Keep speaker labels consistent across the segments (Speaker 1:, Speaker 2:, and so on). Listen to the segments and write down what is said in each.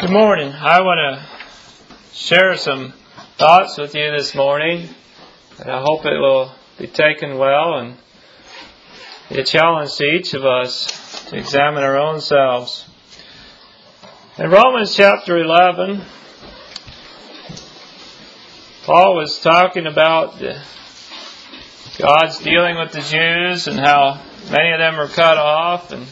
Speaker 1: Good morning. I want to share some thoughts with you this morning, and I hope it will be taken well and be a challenge to each of us to examine our own selves. In Romans chapter 11, Paul was talking about God's dealing with the Jews and how many of them are cut off, and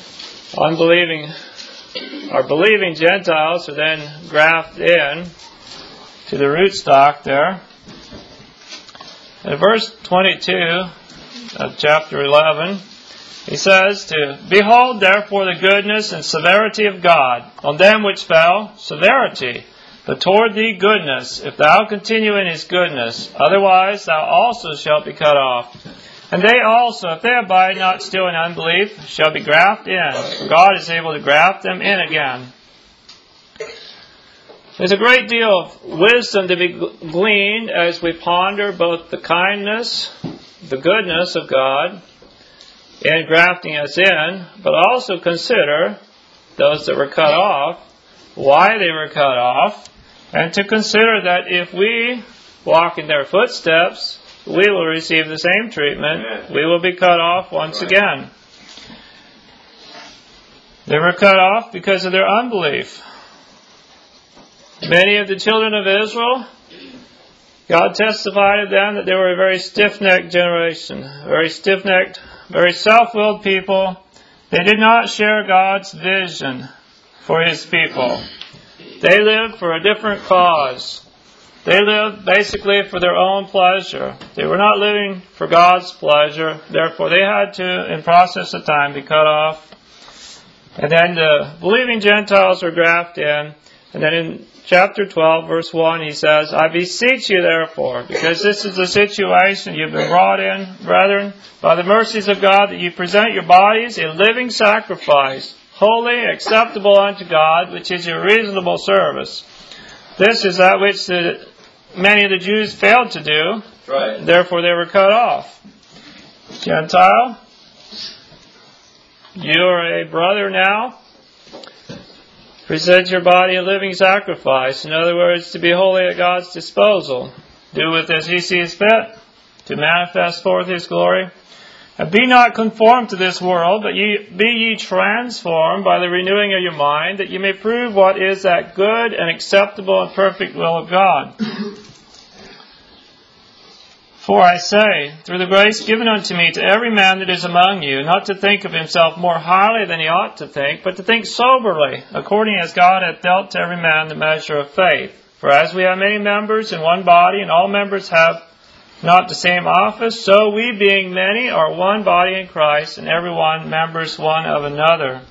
Speaker 1: believing Gentiles are then grafted in to the rootstock there. In verse 22 of chapter 11, he says Behold therefore the goodness and severity of God. On them which fell, severity, but toward thee goodness, if thou continue in His goodness. Otherwise thou also shalt be cut off. And they also, if they abide not still in unbelief, shall be grafted in. For God is able to graft them in again. There's a great deal of wisdom to be gleaned as we ponder both the kindness, the goodness of God in grafting us in, but also consider those that were cut off, why they were cut off, and to consider that if we walk in their footsteps, we will receive the same treatment. Amen. We will be cut off once again. They were cut off because of their unbelief. Many of the children of Israel, God testified of them that they were a very stiff-necked generation, very stiff-necked, very self-willed people. They did not share God's vision for His people. They lived for a different cause. They lived basically for their own pleasure. They were not living for God's pleasure. Therefore, they had to, in process of time, be cut off. And then the believing Gentiles were grafted in. And then in chapter 12, verse 1, he says, I beseech you, therefore, because this is the situation you've been brought in, brethren, by the mercies of God, that you present your bodies a living sacrifice, holy, acceptable unto God, which is your reasonable service. This is that which many of the Jews failed to do. Right. Therefore, they were cut off. Gentile, you are a brother now. Present your body a living sacrifice. In other words, to be wholly at God's disposal. Do with as He sees fit, to manifest forth His glory. And be not conformed to this world, but be ye transformed by the renewing of your mind, that you may prove what is that good and acceptable and perfect will of God. For I say, through the grace given unto me, to every man that is among you, not to think of himself more highly than he ought to think, but to think soberly, according as God hath dealt to every man the measure of faith. For as we have many members in one body, and all members have not the same office, so we being many are one body in Christ, and every one members one of another.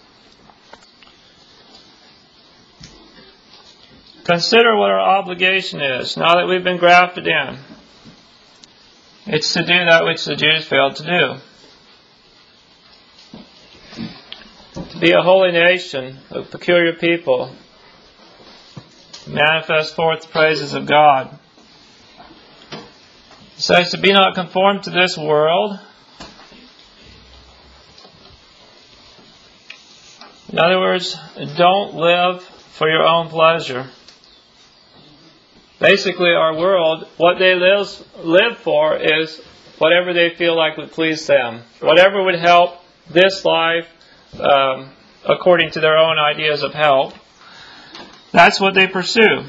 Speaker 1: Consider what our obligation is, now that we've been grafted in. It's to do that which the Jews failed to do. To be a holy nation, a peculiar people. Manifest forth the praises of God. It says to be not conformed to this world. In other words, don't live for your own pleasure. Basically, our world, what they live for is whatever they feel like would please them. Whatever would help this life according to their own ideas of help. That's what they pursue.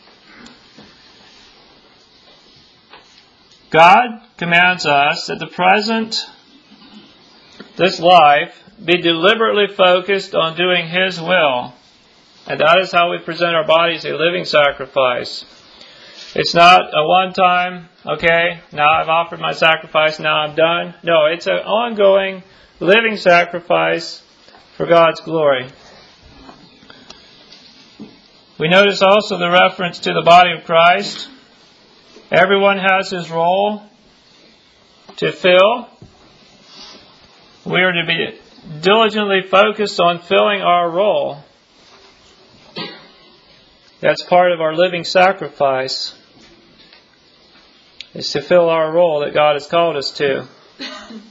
Speaker 1: God commands us that this life, be deliberately focused on doing His will. And that is how we present our bodies a living sacrifice. It's not a one-time, okay, now I've offered my sacrifice, now I'm done. No, it's an ongoing, living sacrifice for God's glory. We notice also the reference to the body of Christ. Everyone has his role to fill. We are to be diligently focused on filling our role. That's part of our living sacrifice, is to fill our role that God has called us to.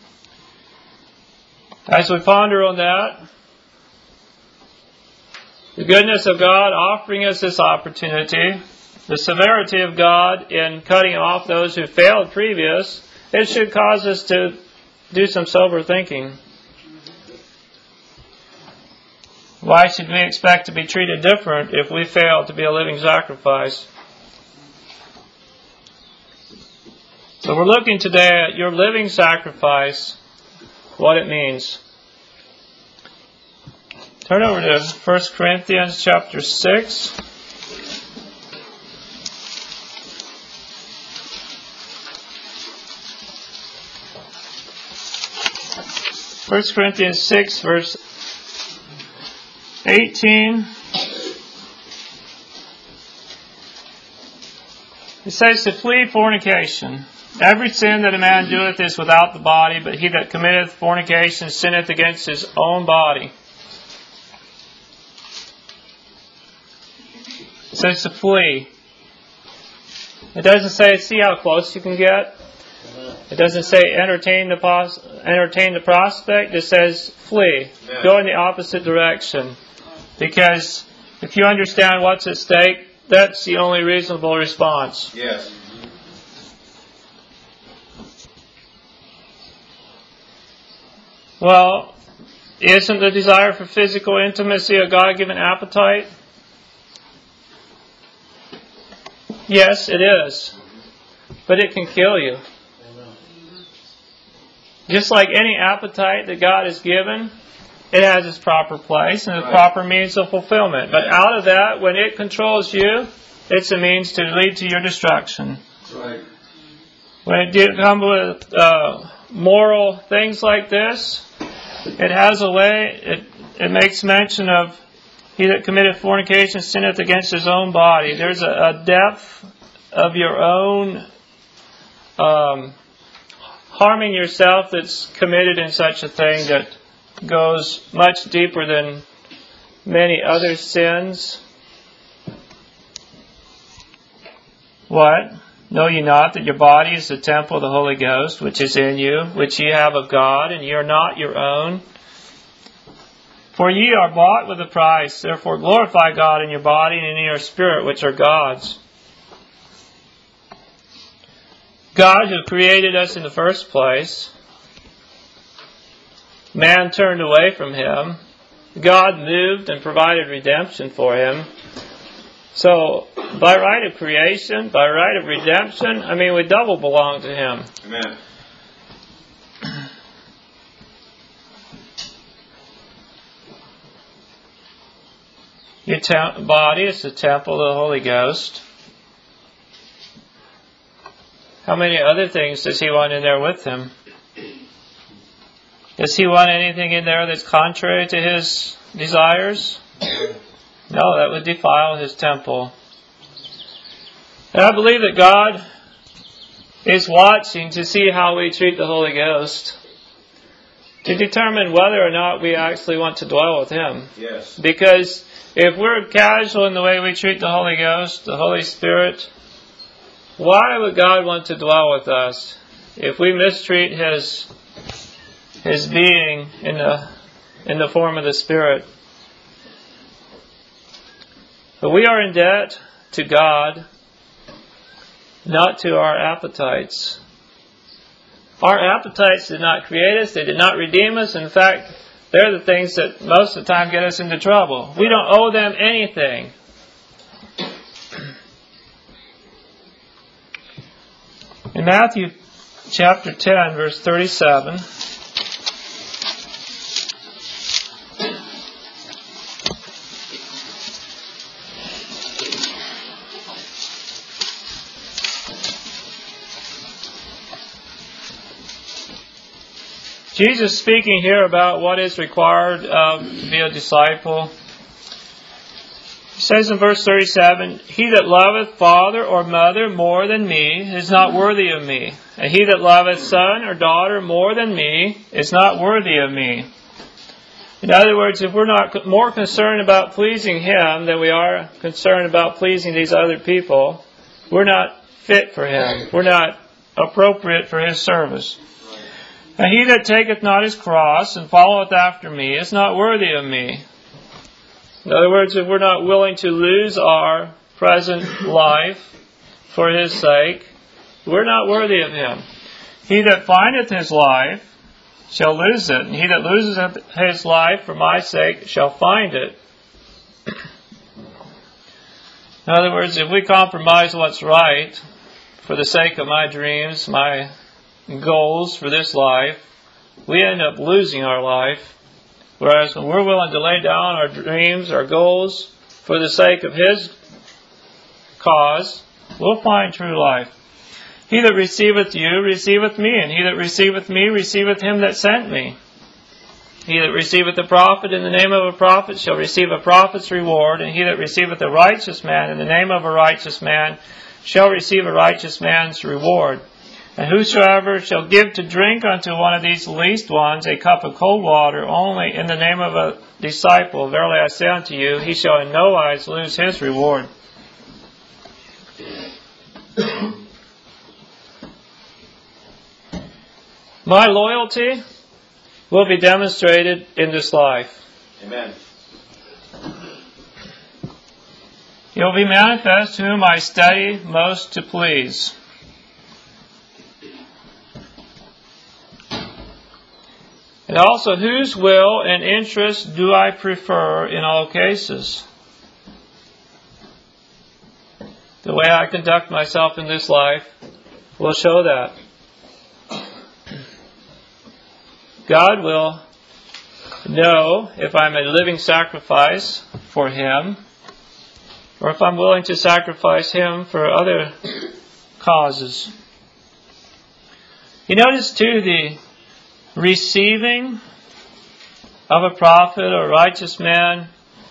Speaker 1: As we ponder on that, The goodness of God offering us this opportunity, the severity of God in cutting off those who failed previous, it should cause us to do some sober thinking. Why should we expect to be treated different if we fail to be a living sacrifice? So we're looking today at your living sacrifice, what it means. Turn over to 1 Corinthians chapter 6. First Corinthians 6, verse 18. It says to flee fornication. Every sin that a man doeth is without the body, but he that committeth fornication sinneth against his own body. It says to flee. It doesn't say see how close you can get. It doesn't say entertain the prospect. It says flee. Go in the opposite direction. Because if you understand what's at stake, that's the only reasonable response.
Speaker 2: Yes.
Speaker 1: Well, isn't the desire for physical intimacy a God-given appetite? Yes, it is. But it can kill you. Just like any appetite that God has given, it has its proper place and its proper means of fulfillment. But out of that, when it controls you, it's a means to lead to your destruction.
Speaker 2: Right.
Speaker 1: When it comes with moral things like this, it has a way, it makes mention of he that committeth fornication sinneth against his own body. There's a depth of your own harming yourself that's committed in such a thing that goes much deeper than many other sins. What? Know ye not that your body is the temple of the Holy Ghost, which is in you, which ye have of God, and ye are not your own? For ye are bought with a price, therefore glorify God in your body and in your spirit, which are God's. God, who created us in the first place, man turned away from Him. God moved and provided redemption for him. So, by right of creation, by right of redemption, we double belong to Him.
Speaker 2: Amen.
Speaker 1: Your body is the temple of the Holy Ghost. How many other things does He want in there with Him? Does He want anything in there that's contrary to His desires? No, that would defile His temple. And I believe that God is watching to see how we treat the Holy Ghost, to determine whether or not we actually want to dwell with Him.
Speaker 2: Yes.
Speaker 1: Because if we're casual in the way we treat the Holy Ghost, the Holy Spirit, why would God want to dwell with us if we mistreat His being in the form of the Spirit? But we are in debt to God, not to our appetites. Our appetites did not create us. They did not redeem us. In fact, they're the things that most of the time get us into trouble. We don't owe them anything. In Matthew chapter 10, verse 37, Jesus speaking here about what is required to be a disciple. He says in verse 37, He that loveth father or mother more than me is not worthy of me. And he that loveth son or daughter more than me is not worthy of me. In other words, if we're not more concerned about pleasing Him than we are concerned about pleasing these other people, we're not fit for Him. We're not appropriate for His service. And he that taketh not his cross and followeth after me is not worthy of me. In other words, if we're not willing to lose our present life for His sake, we're not worthy of Him. He that findeth his life shall lose it, and he that loseth his life for my sake shall find it. In other words, if we compromise what's right for the sake of my dreams, my goals for this life, we end up losing our life. Whereas when we're willing to lay down our dreams, our goals, for the sake of His cause, we'll find true life. He that receiveth you receiveth me, and he that receiveth me receiveth him that sent me. He that receiveth a prophet in the name of a prophet shall receive a prophet's reward, and he that receiveth a righteous man in the name of a righteous man shall receive a righteous man's reward. And whosoever shall give to drink unto one of these least ones a cup of cold water only in the name of a disciple, verily I say unto you, he shall in no wise lose his reward. My loyalty will be demonstrated in this life.
Speaker 2: Amen.
Speaker 1: It will be manifest whom I study most to please. And also, whose will and interest do I prefer in all cases? The way I conduct myself in this life will show that. God will know if I'm a living sacrifice for Him, or if I'm willing to sacrifice Him for other causes. You notice too the receiving of a prophet or righteous man,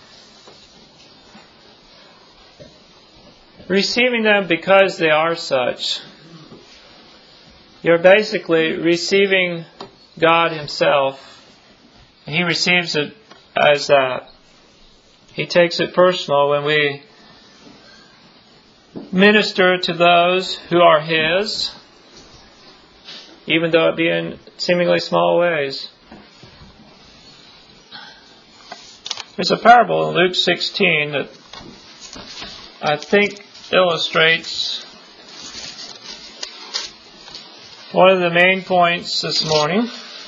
Speaker 1: receiving them because they are such. You're basically receiving God Himself. He receives it as that. He takes it personal when we minister to those who are His, even though it be in seemingly small ways. There's a parable in Luke 16 that I think illustrates one of the main points this morning.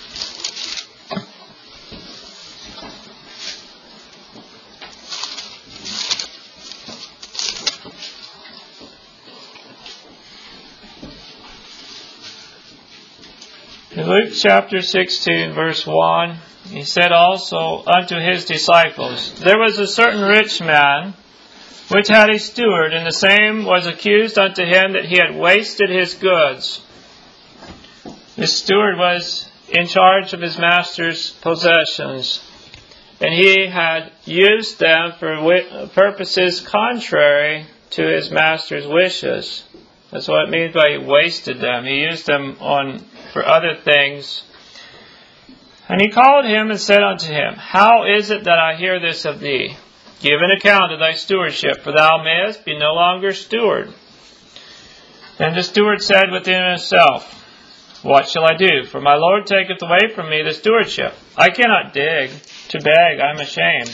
Speaker 1: In Luke chapter 16, verse 1, He said also unto His disciples, There was a certain rich man, which had a steward, and the same was accused unto him that he had wasted his goods. This steward was in charge of his master's possessions, and he had used them for purposes contrary to his master's wishes. That's what it means by he wasted them. He used them for other things. And he called him and said unto him, How is it that I hear this of thee? Give an account of thy stewardship, for thou mayest be no longer steward. And the steward said within himself, What shall I do? For my Lord taketh away from me the stewardship. I cannot dig to beg, I am ashamed.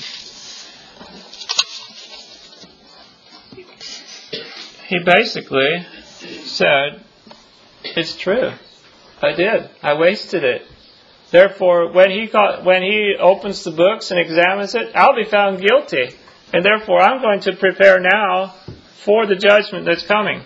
Speaker 1: He basically said, It's true. I did. I wasted it. Therefore, when he opens the books and examines it, I'll be found guilty. And therefore, I'm going to prepare now for the judgment that's coming.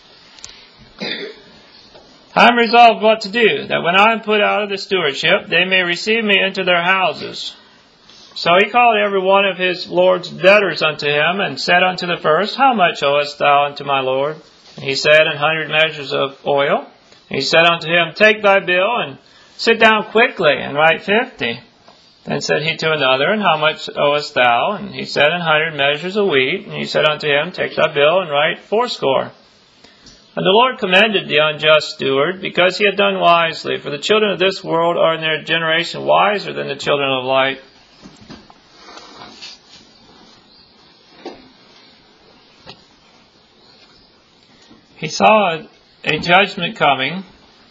Speaker 1: I'm resolved what to do, that when I am put out of the stewardship, they may receive me into their houses. So he called every one of his Lord's debtors unto him, and said unto the first, How much owest thou unto my Lord? And he said, 100 measures of oil. And he said unto him, Take thy bill, and sit down quickly, and write 50. Then said he to another, And how much owest thou? And he said, 100 measures of wheat. And he said unto him, Take thy bill, and write 80. And the Lord commended the unjust steward, because he had done wisely. For the children of this world are in their generation wiser than the children of light. He saw a judgment coming,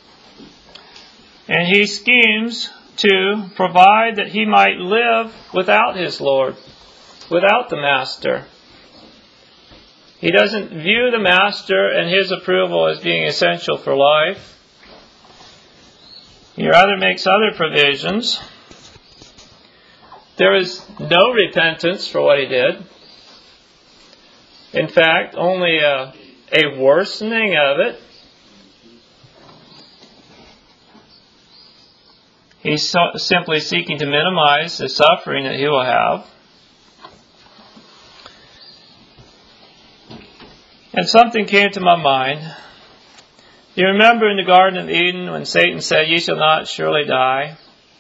Speaker 1: and he schemes to provide that he might live without his Lord. without the master. He doesn't view the master and his approval as being essential for life. He rather makes other provisions. There is no repentance for what he did. In fact, only a worsening of it. He's simply seeking to minimize the suffering that he will have. And something came to my mind. You remember in the Garden of Eden when Satan said, "Ye shall not surely die,"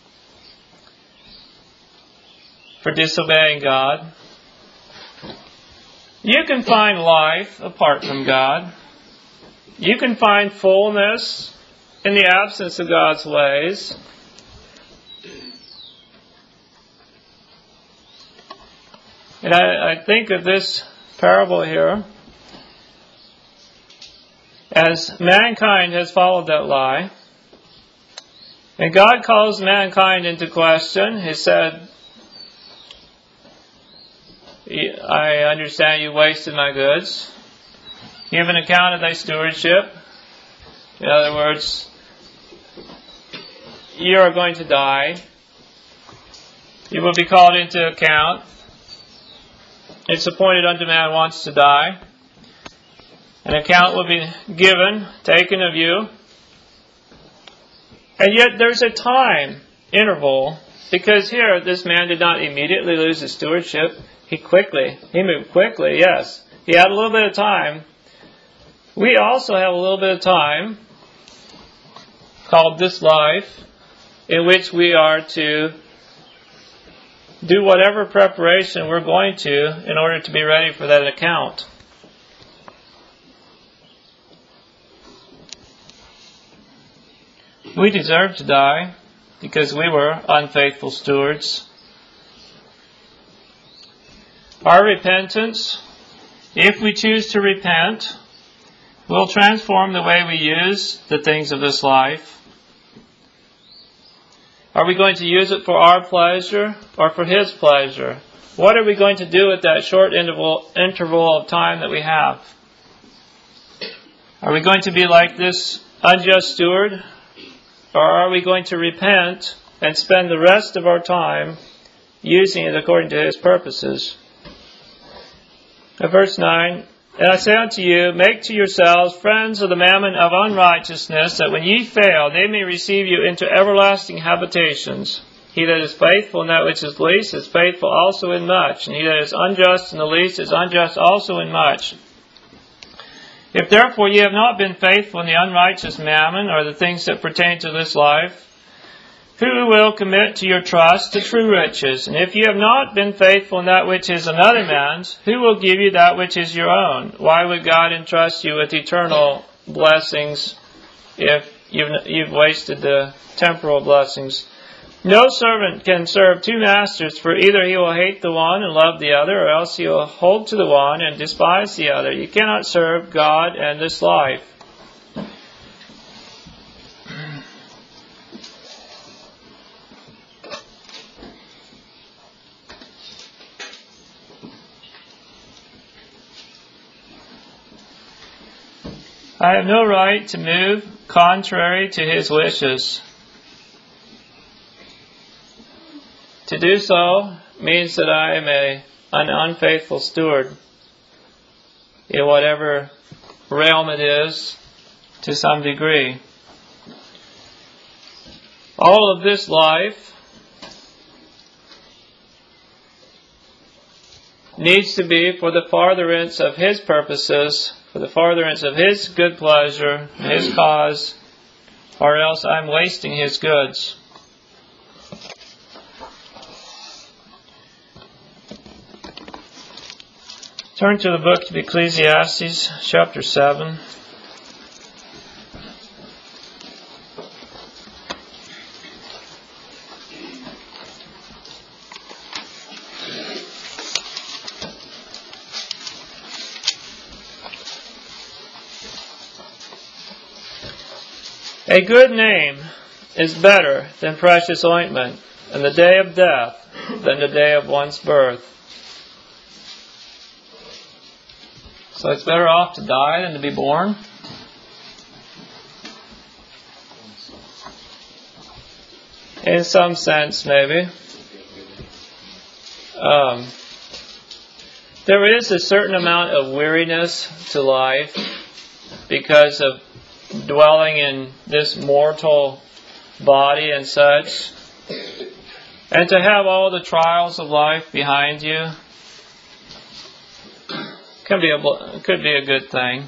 Speaker 1: for disobeying God? You can find life apart from God. You can find fullness in the absence of God's ways. And I think of this parable here as mankind has followed that lie. And God calls mankind into question. He said, "I understand you wasted my goods. Give an account of thy stewardship." In other words, you are going to die. You will be called into account. It's appointed unto man once to die. An account will be given, taken of you. And yet there's a time interval, because here this man did not immediately lose his stewardship. He moved quickly, yes. He had a little bit of time. We also have a little bit of time called this life, in which we are to do whatever preparation we're going to in order to be ready for that account. We deserve to die because we were unfaithful stewards. Our repentance, if we choose to repent, will transform the way we use the things of this life. Are we going to use it for our pleasure or for His pleasure? What are we going to do with that short interval of time that we have? Are we going to be like this unjust steward? Or are we going to repent and spend the rest of our time using it according to His purposes? Verse 9, "And I say unto you, make to yourselves friends of the mammon of unrighteousness, that when ye fail, they may receive you into everlasting habitations. He that is faithful in that which is least is faithful also in much, and he that is unjust in the least is unjust also in much. If therefore ye have not been faithful in the unrighteous mammon, or the things that pertain to this life, who will commit to your trust to true riches? And if you have not been faithful in that which is another man's, who will give you that which is your own? Why would God entrust you with eternal blessings if you've wasted the temporal blessings? No servant can serve two masters, for either he will hate the one and love the other, or else he will hold to the one and despise the other. You cannot serve God and this life." I have no right to move contrary to His wishes. To do so means that I am an unfaithful steward in whatever realm it is to some degree. All of this life needs to be for the furtherance of His purposes, for the furtherance of His good pleasure, His cause, or else I'm wasting His goods. Turn to the book of Ecclesiastes, chapter 7. A good name is better than precious ointment, and the day of death than the day of one's birth. So it's better off to die than to be born? In some sense, maybe. There is a certain amount of weariness to life because of dwelling in this mortal body and such. And to have all the trials of life behind you could be a good thing.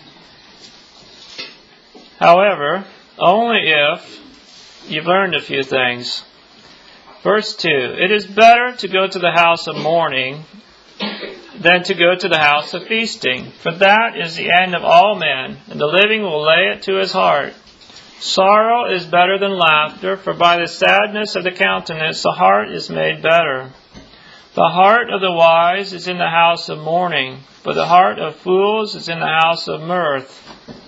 Speaker 1: However, only if you've learned a few things. Verse 2, it is better to go to the house of mourning than to go to the house of feasting, for that is the end of all men, and the living will lay it to his heart. Sorrow is better than laughter, for by the sadness of the countenance the heart is made better. The heart of the wise is in the house of mourning, but the heart of fools is in the house of mirth.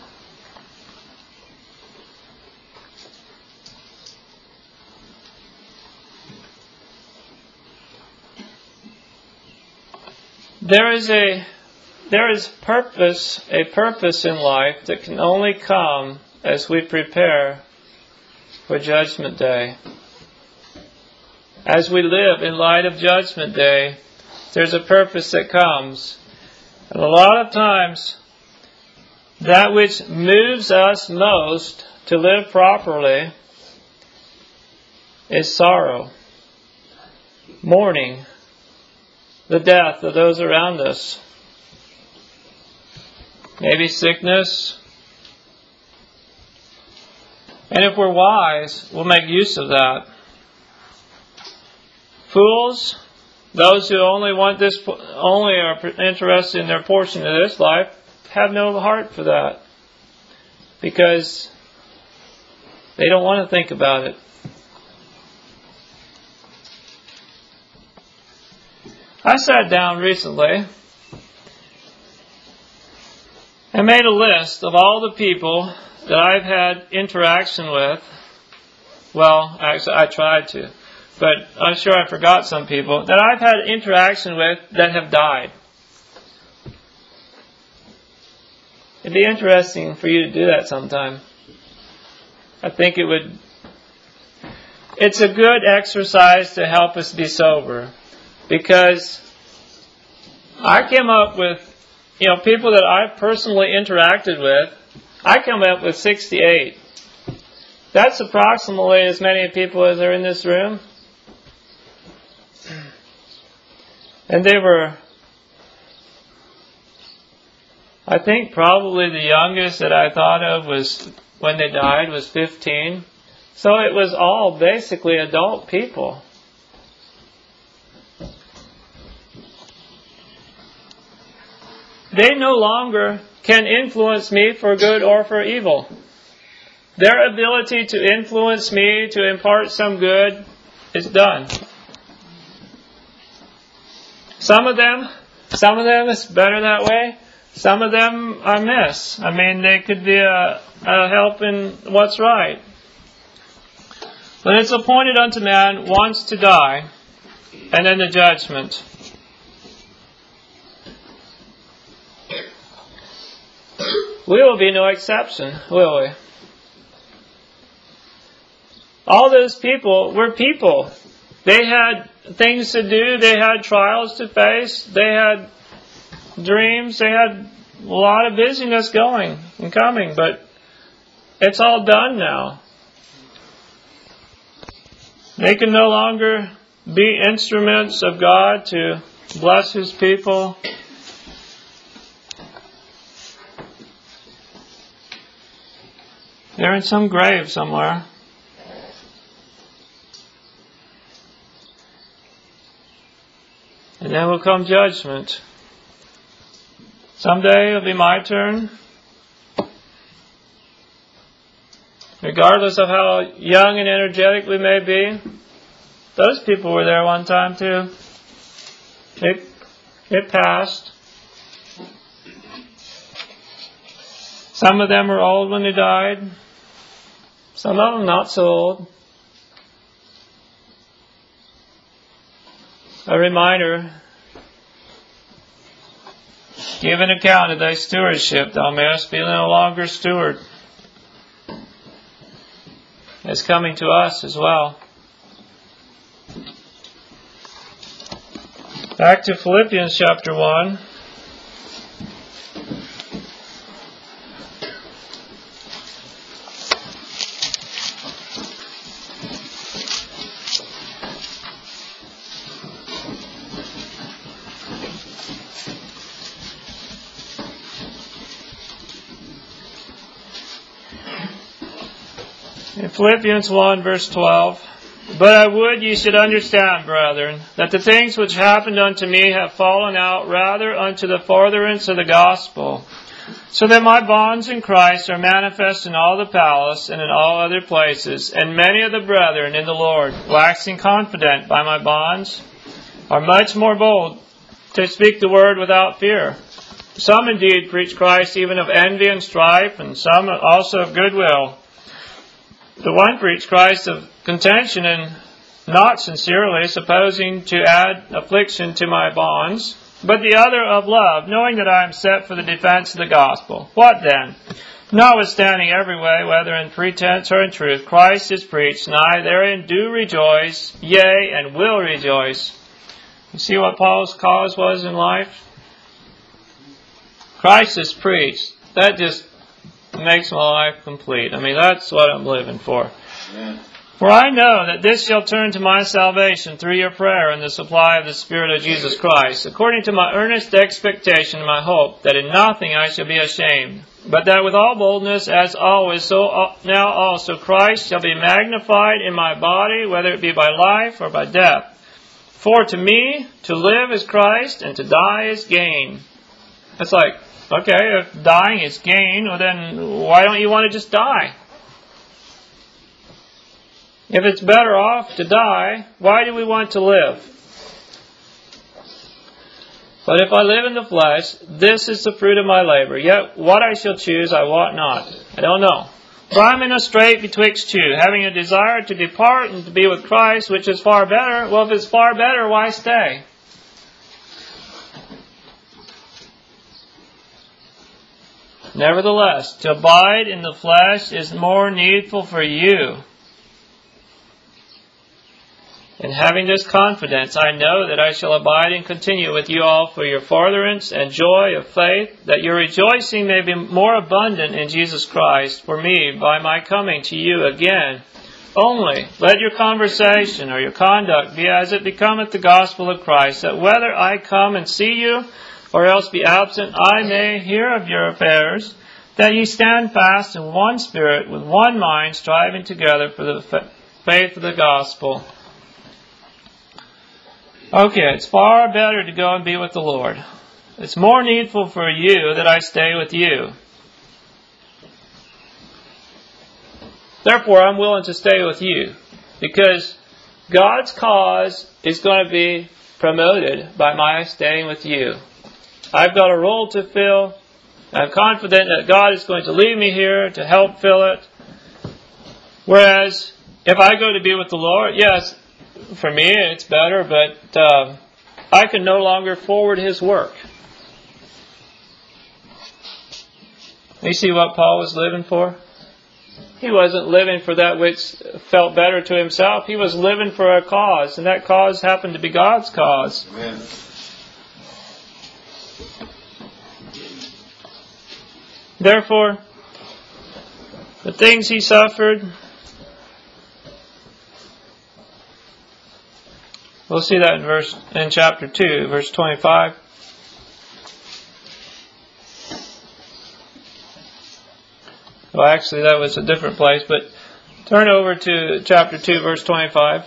Speaker 1: There is a purpose in life that can only come as we prepare for Judgment Day. As we live in light of Judgment Day, there's a purpose that comes. And a lot of times, that which moves us most to live properly is sorrow, mourning, the death of those around us. Maybe sickness. And if we're wise, we'll make use of that. Fools, those who only are interested in their portion of this life, have no heart for that. Because they don't want to think about it. I sat down recently and made a list of all the people that I've had interaction with. Well, actually I tried to, but I'm sure I forgot some people that I've had interaction with that have died. It'd be interesting for you to do that sometime. I think it's a good exercise to help us be sober. Because I came up with, people that I've personally interacted with, I come up with 68. That's approximately as many people as are in this room. And they were, I think probably the youngest that I thought of was, when they died, was 15. So it was all basically adult people. They no longer can influence me for good or for evil. Their ability to influence me, to impart some good, is done. Some of them is better that way. Some of them I miss. I mean, they could be a help in what's right. But it's appointed unto man once to die, and then the judgment. We will be no exception, will we? All those people were people. They had things to do. They had trials to face. They had dreams. They had a lot of busyness going and coming. But it's all done now. They can no longer be instruments of God to bless His people. They're in some grave somewhere. And then will come judgment. Someday it'll be my turn. Regardless of how young and energetic we may be, those people were there one time too. It passed. Some of them were old when they died. Some of them not so old. A reminder, Give an account of thy stewardship. Thou mayest be no longer steward. It's coming to us as well. Back to Philippians chapter 1. In Philippians 1 verse 12, But I would ye should understand, brethren, that the things which happened unto me have fallen out rather unto the furtherance of the gospel, so that my bonds in Christ are manifest in all the palace and in all other places, and many of the brethren in the Lord, waxing confident by my bonds, are much more bold to speak the word without fear. Some indeed preach Christ even of envy and strife, and some also of goodwill. The one preached Christ of contention, and not sincerely, supposing to add affliction to my bonds, but the other of love, knowing that I am set for the defense of the gospel. What then? Notwithstanding every way, whether in pretense or in truth, Christ is preached, and I therein do rejoice, yea, and will rejoice. You see what Paul's cause was in life? Christ is preached. That just makes my life complete. I mean, that's what I'm living for. Amen. For I know that this shall turn to my salvation through your prayer and the supply of the Spirit of Jesus Christ, according to my earnest expectation and my hope, that in nothing I shall be ashamed, but that with all boldness, as always, so now also Christ shall be magnified in my body, whether it be by life or by death. For to me, to live is Christ, and to die is gain. It's like, okay, if dying is gain, well then why don't you want to just die? If it's better off to die, why do we want to live? But if I live in the flesh, this is the fruit of my labor. Yet what I shall choose I wot not. I don't know. For I am in a strait betwixt two, having a desire to depart and to be with Christ, which is far better. Well, if it's far better, why stay? Nevertheless, to abide in the flesh is more needful for you. And having this confidence, I know that I shall abide and continue with you all for your furtherance and joy of faith, that your rejoicing may be more abundant in Jesus Christ for me by my coming to you again. Only let your conversation or your conduct be as it becometh the gospel of Christ, that whether I come and see you or else be absent, I may hear of your affairs, that ye stand fast in one spirit, with one mind, striving together for the faith of the gospel. Okay, it's far better to go and be with the Lord. It's more needful for you that I stay with you. Therefore, I'm willing to stay with you, because God's cause is going to be promoted by my staying with you. I've got a role to fill. I'm confident that God is going to leave me here to help fill it. Whereas, if I go to be with the Lord, yes, for me it's better, but I can no longer forward His work. You see what Paul was living for? He wasn't living for that which felt better to himself. He was living for a cause, and that cause happened to be God's cause. Amen. Therefore, the things he suffered, we'll see that in chapter 2, verse 25. Well, actually, that was a different place, but turn over to chapter 2, verse 25.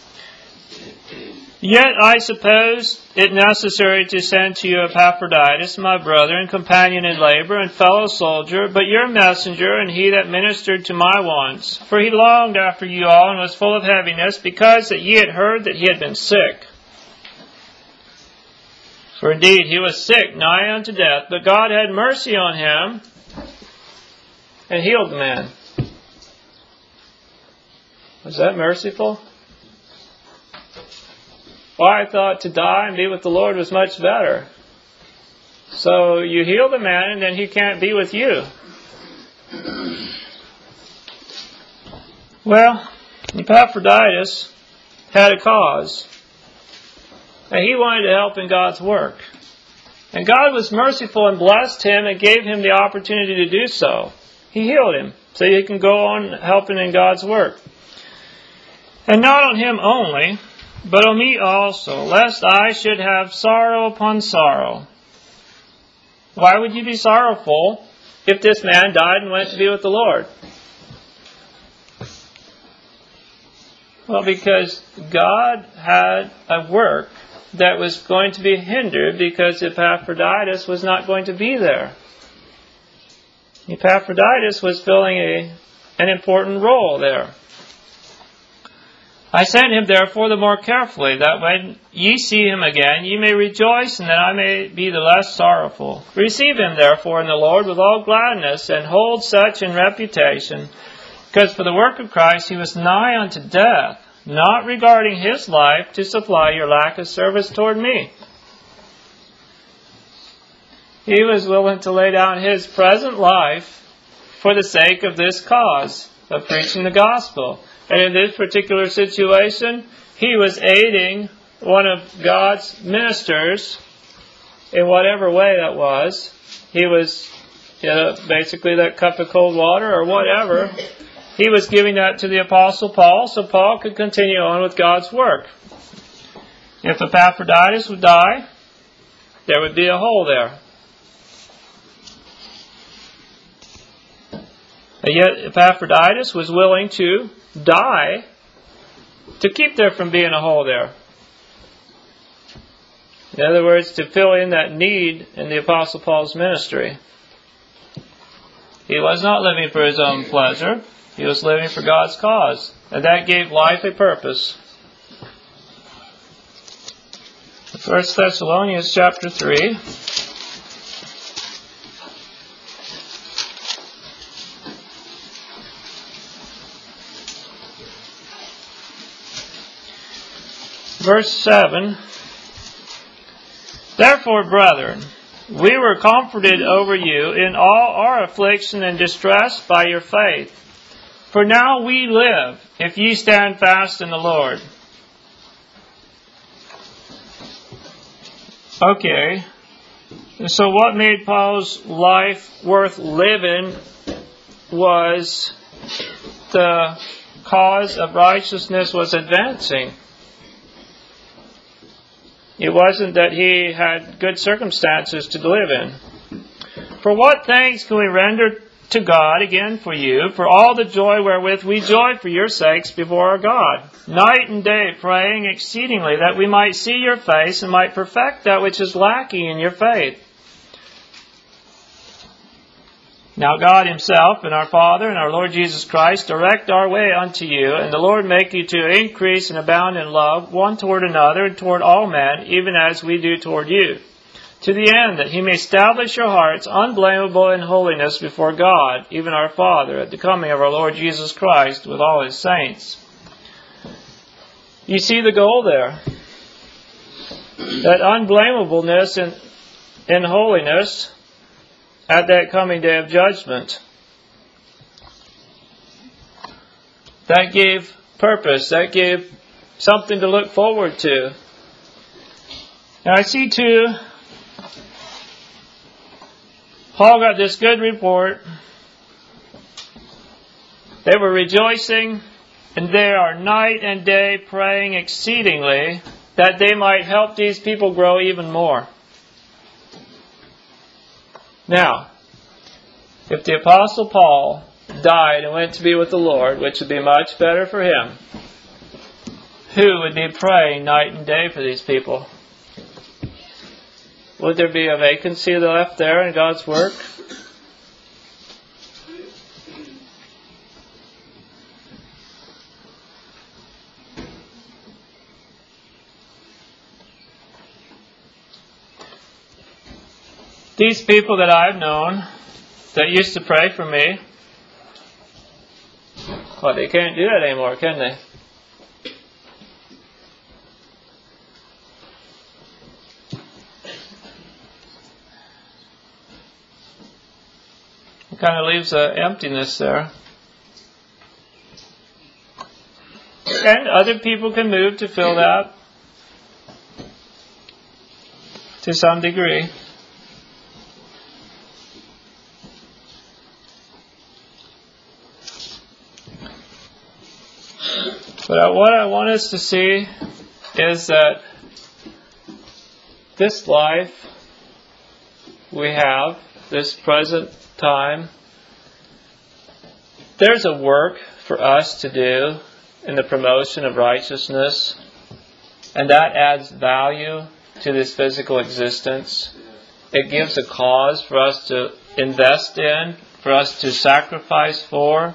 Speaker 1: Yet I suppose it necessary to send to you Epaphroditus, my brother and companion in labor and fellow soldier, but your messenger and he that ministered to my wants. For he longed after you all and was full of heaviness, because that ye had heard that he had been sick. For indeed he was sick, nigh unto death, but God had mercy on him and healed the man. Was that merciful? Well, I thought to die and be with the Lord was much better. So you heal the man and then he can't be with you. Well, Epaphroditus had a cause. And he wanted to help in God's work. And God was merciful and blessed him and gave him the opportunity to do so. He healed him so he can go on helping in God's work. And not on him only, but on me also, lest I should have sorrow upon sorrow. Why would you be sorrowful if this man died and went to be with the Lord? Well, because God had a work that was going to be hindered because Epaphroditus was not going to be there. Epaphroditus was filling an important role there. I sent him therefore the more carefully, that when ye see him again, ye may rejoice, and that I may be the less sorrowful. Receive him therefore in the Lord with all gladness, and hold such in reputation, because for the work of Christ he was nigh unto death, not regarding his life to supply your lack of service toward me. He was willing to lay down his present life for the sake of this cause of preaching the gospel. And in this particular situation, he was aiding one of God's ministers in whatever way that was. He was, basically that cup of cold water or whatever. He was giving that to the Apostle Paul so Paul could continue on with God's work. If Epaphroditus would die, there would be a hole there. And yet Epaphroditus was willing to die to keep there from being a hole there. In other words, to fill in that need in the Apostle Paul's ministry. He was not living for his own pleasure. He was living for God's cause. And that gave life a purpose. 1 Thessalonians chapter 3. Verse 7, Therefore, brethren, we were comforted over you in all our affliction and distress by your faith. For now we live, if ye stand fast in the Lord. Okay, so what made Paul's life worth living was the cause of righteousness was advancing. It wasn't that he had good circumstances to live in. For what thanks can we render to God again for you, for all the joy wherewith we joy for your sakes before our God, night and day praying exceedingly that we might see your face and might perfect that which is lacking in your faith. Now God himself and our Father and our Lord Jesus Christ direct our way unto you, and the Lord make you to increase and abound in love one toward another and toward all men, even as we do toward you, to the end that he may establish your hearts unblameable in holiness before God, even our Father, at the coming of our Lord Jesus Christ with all his saints. You see the goal there. That unblamableness in holiness at that coming day of judgment. That gave purpose. That gave something to look forward to. And I see too, Paul got this good report. They were rejoicing, and they are night and day praying exceedingly that they might help these people grow even more. Now, if the Apostle Paul died and went to be with the Lord, which would be much better for him, who would be praying night and day for these people? Would there be a vacancy left there in God's work? These people that I've known that used to pray for me, well, they can't do that anymore, can they? kind of leaves an emptiness there. And other people can move to fill that to some degree. But what I want us to see is that this life we have, this present time, there's a work for us to do in the promotion of righteousness, and that adds value to this physical existence. It gives a cause for us to invest in, for us to sacrifice for,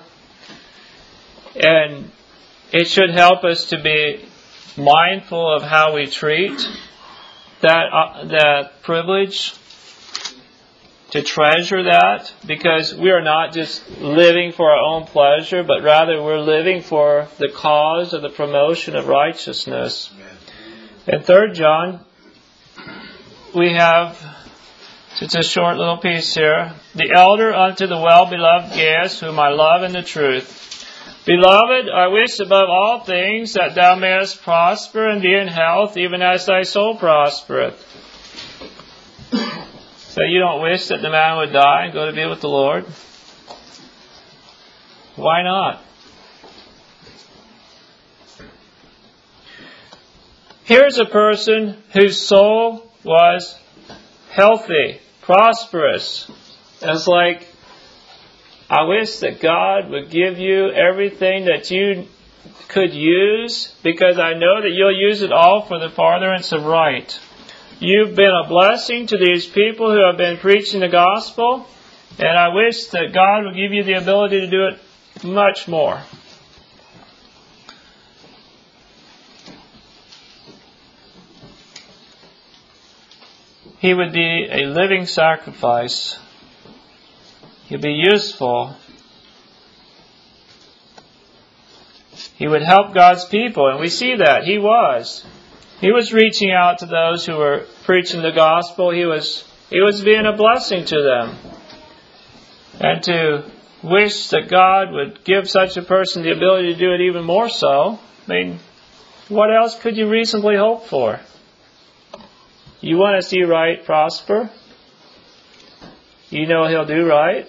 Speaker 1: and it should help us to be mindful of how we treat that privilege, to treasure that, because we are not just living for our own pleasure, but rather we're living for the cause of the promotion of righteousness. In 3 John, we have just a short little piece here. The elder unto the well-beloved Gaius, whom I love in the truth. Beloved, I wish above all things that thou mayest prosper and be in health, even as thy soul prospereth. So you don't wish that the man would die and go to be with the Lord? Why not? Here's a person whose soul was healthy, prosperous. It's like, I wish that God would give you everything that you could use, because I know that you'll use it all for the furtherance of right. You've been a blessing to these people who have been preaching the gospel, and I wish that God would give you the ability to do it much more. He would be a living sacrifice. He'd be useful. He would help God's people, and we see that. He was reaching out to those who were preaching the gospel. He was being a blessing to them. And to wish that God would give such a person the ability to do it even more so, I mean, what else could you reasonably hope for? You want to see right prosper? You know He'll do right?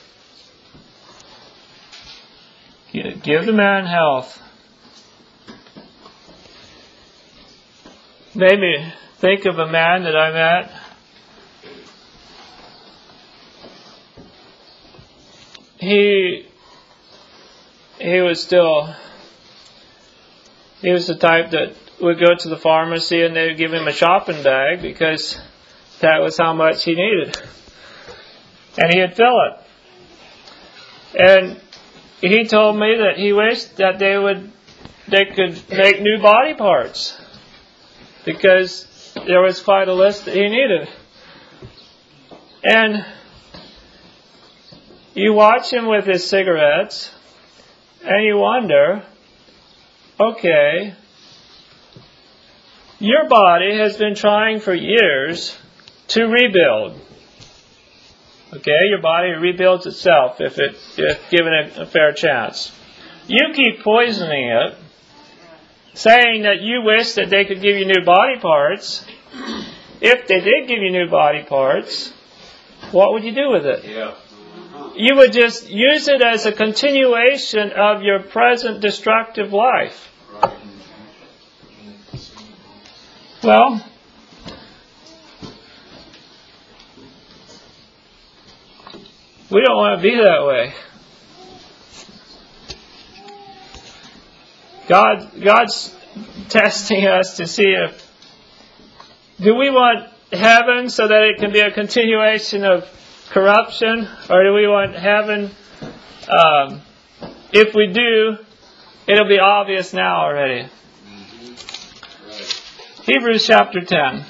Speaker 1: Give the man health. Made me think of a man that I met. He was the type that would go to the pharmacy and they would give him a shopping bag because that was how much he needed. And he'd fill it. And he told me that he wished that they could make new body parts, because there was quite a list that he needed. And you watch him with his cigarettes, and you wonder, okay, your body has been trying for years to rebuild. Okay, your body rebuilds itself if given a fair chance. You keep poisoning it, saying that you wish that they could give you new body parts. If they did give you new body parts, what would you do with it? Yeah. You would just use it as a continuation of your present destructive life. Well, we don't want to be that way. God's testing us to see do we want heaven so that it can be a continuation of corruption, or do we want heaven, if we do, it'll be obvious now already. Hebrews chapter 10.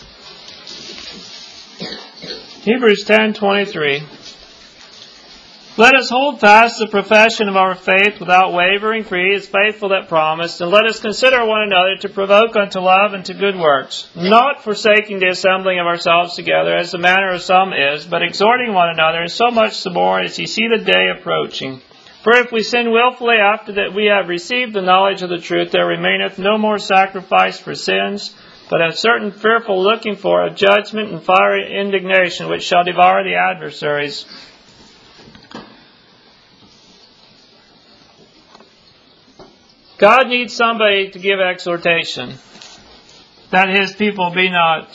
Speaker 1: Hebrews 10:23. Let us hold fast the profession of our faith without wavering, for He is faithful that promised. And let us consider one another to provoke unto love and to good works, not forsaking the assembling of ourselves together, as the manner of some is, but exhorting one another, and so much the more as ye see the day approaching. For if we sin wilfully after that we have received the knowledge of the truth, there remaineth no more sacrifice for sins, but a certain fearful looking for of judgment and fiery indignation, which shall devour the adversaries. God needs somebody to give exhortation, that His people be not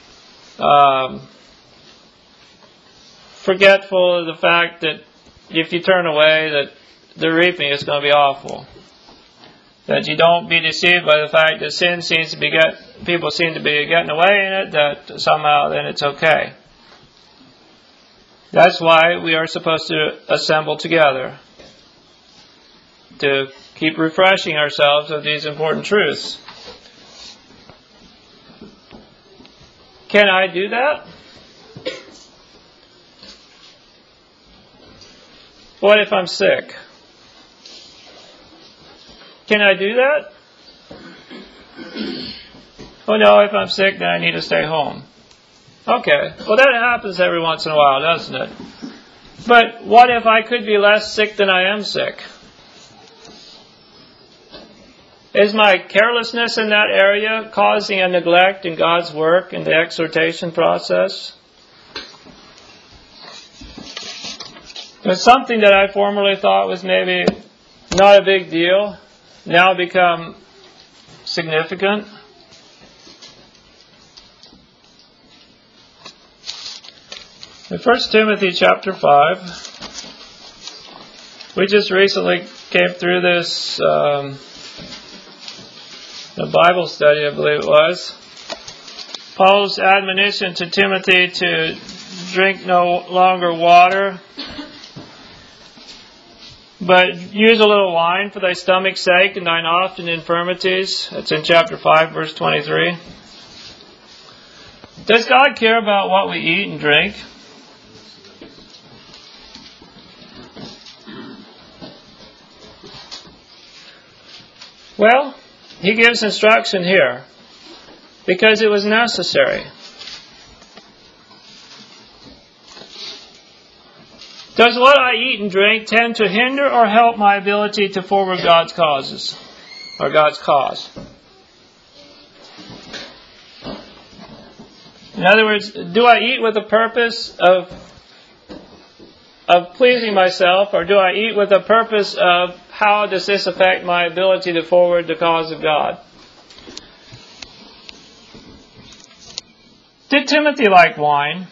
Speaker 1: forgetful of the fact that if you turn away, that the reaping is going to be awful. That you don't be deceived by the fact that sin seems to be people seem to be getting away in it, that somehow then it's okay. That's why we are supposed to assemble together, to keep refreshing ourselves of these important truths. Can I do that? What if I'm sick? Can I do that? Oh no, if I'm sick, then I need to stay home. Okay, well that happens every once in a while, doesn't it? But what if I could be less sick than I am sick? Is my carelessness in that area causing a neglect in God's work in the exhortation process? There's something that I formerly thought was maybe not a big deal, now become significant. In 1 Timothy chapter 5, we just recently came through this a Bible study, I believe it was. Paul's admonition to Timothy to drink no longer water, but use a little wine for thy stomach's sake and thine often infirmities. That's in chapter 5, verse 23. Does God care about what we eat and drink? Well, He gives instruction here because it was necessary. Does what I eat and drink tend to hinder or help my ability to forward God's causes or God's cause? In other words, do I eat with the purpose of pleasing myself, or do I eat with the purpose of how does this affect my ability to forward the cause of God? Did Timothy like wine?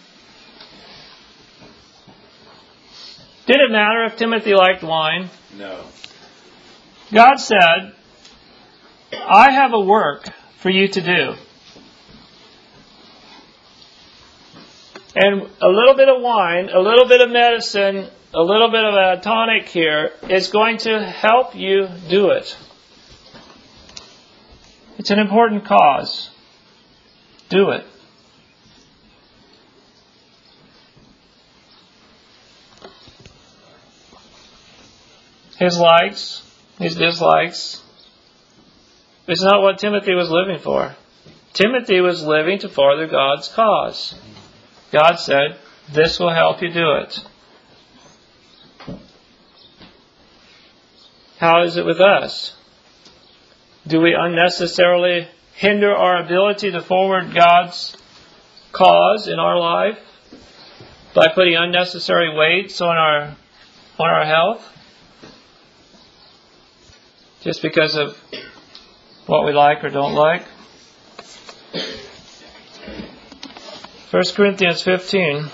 Speaker 1: Did it matter if Timothy liked wine?
Speaker 2: No.
Speaker 1: God said, I have a work for you to do. And a little bit of wine, a little bit of medicine, a little bit of a tonic here is going to help you do it. It's an important cause. Do it. His likes, his dislikes. It's not what Timothy was living for. Timothy was living to further God's cause. God said, this will help you do it. How is it with us? Do we unnecessarily hinder our ability to forward God's cause in our life by putting unnecessary weights on our health? Just because of what we like or don't like? 1 Corinthians 15.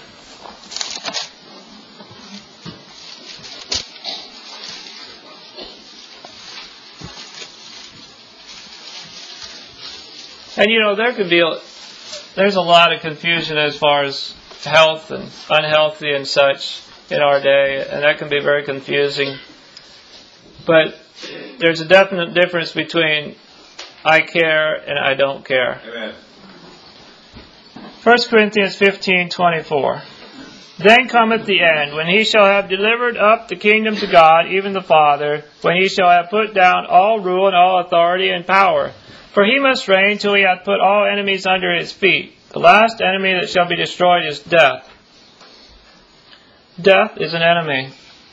Speaker 1: And there's a lot of confusion as far as health and unhealthy and such in our day, and that can be very confusing. But there's a definite difference between I care and I don't care.
Speaker 2: Amen.
Speaker 1: 1 Corinthians 15:24. Then cometh the end, when he shall have delivered up the kingdom to God, even the Father, when he shall have put down all rule and all authority and power. For he must reign till he hath put all enemies under his feet. The last enemy that shall be destroyed is death. Death is an enemy.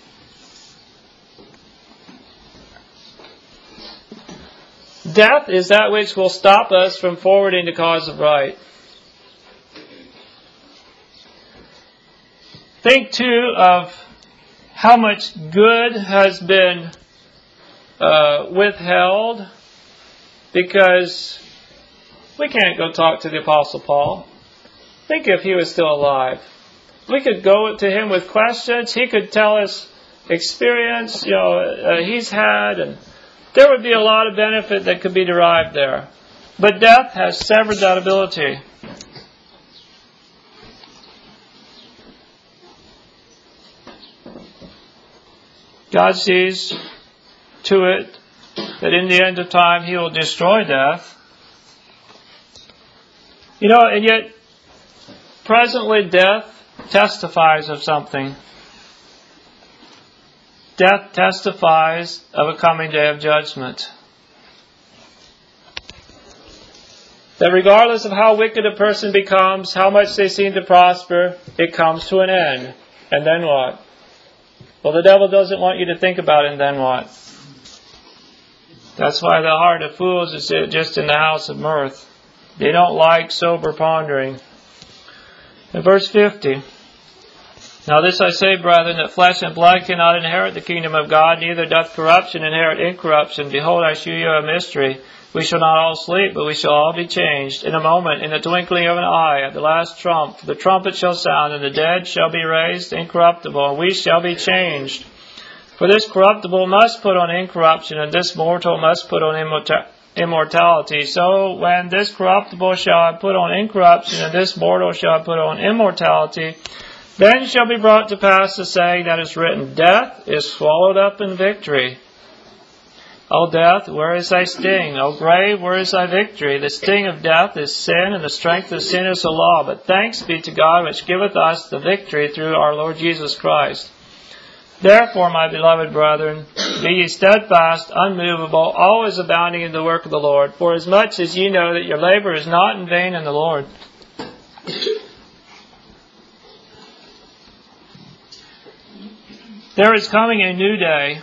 Speaker 1: Death is that which will stop us from forwarding the cause of right. Think too of how much good has been withheld because we can't go talk to the Apostle Paul. Think if he was still alive. We could go to him with questions. He could tell us experience he's had, and there would be a lot of benefit that could be derived there. But death has severed that ability. God sees to it that in the end of time He will destroy death. And yet presently death testifies of something. Death testifies of a coming day of judgment. That regardless of how wicked a person becomes, how much they seem to prosper, it comes to an end. And then what? Well, the devil doesn't want you to think about it, and then what? That's why the heart of fools is just in the house of mirth. They don't like sober pondering. In verse 50, Now this I say, brethren, that flesh and blood cannot inherit the kingdom of God, neither doth corruption inherit incorruption. Behold, I shew you a mystery. We shall not all sleep, but we shall all be changed. In a moment, in the twinkling of an eye, at the last trump, the trumpet shall sound, and the dead shall be raised incorruptible, and we shall be changed. For this corruptible must put on incorruption, and this mortal must put on immortality. So when this corruptible shall have put on incorruption, and this mortal shall have put on immortality, then shall be brought to pass the saying that is written, Death is swallowed up in victory. O death, where is thy sting? O grave, where is thy victory? The sting of death is sin, and the strength of sin is the law. But thanks be to God, which giveth us the victory through our Lord Jesus Christ. Therefore, my beloved brethren, be ye steadfast, unmovable, always abounding in the work of the Lord, for as much as ye know that your labor is not in vain in the Lord. There is coming a new day.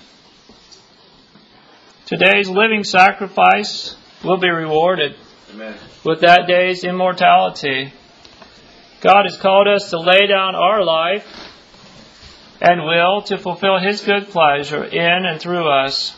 Speaker 1: Today's living sacrifice will be rewarded. Amen. With that day's immortality. God has called us to lay down our life and will to fulfill His good pleasure in and through us.